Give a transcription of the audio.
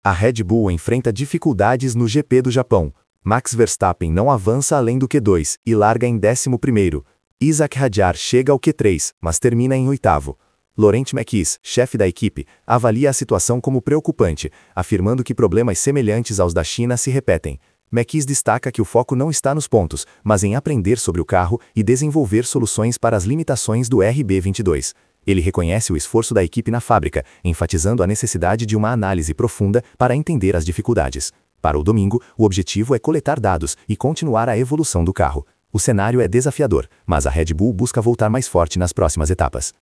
A Red Bull enfrenta dificuldades no GP do Japão. Max Verstappen não avança além do Q2 e larga em 11º. Isack Hadjar chega ao Q3, mas termina em 8º. Laurent Mekies, chefe da equipe, avalia a situação como preocupante, afirmando que problemas semelhantes aos da China se repetem. Mekies destaca que o foco não está nos pontos, mas em aprender sobre o carro e desenvolver soluções para as limitações do RB22. Ele reconhece o esforço da equipe na fábrica, enfatizando a necessidade de uma análise profunda para entender as dificuldades. Para o domingo, o objetivo é coletar dados e continuar a evolução do carro. O cenário é desafiador, mas a Red Bull busca voltar mais forte nas próximas etapas.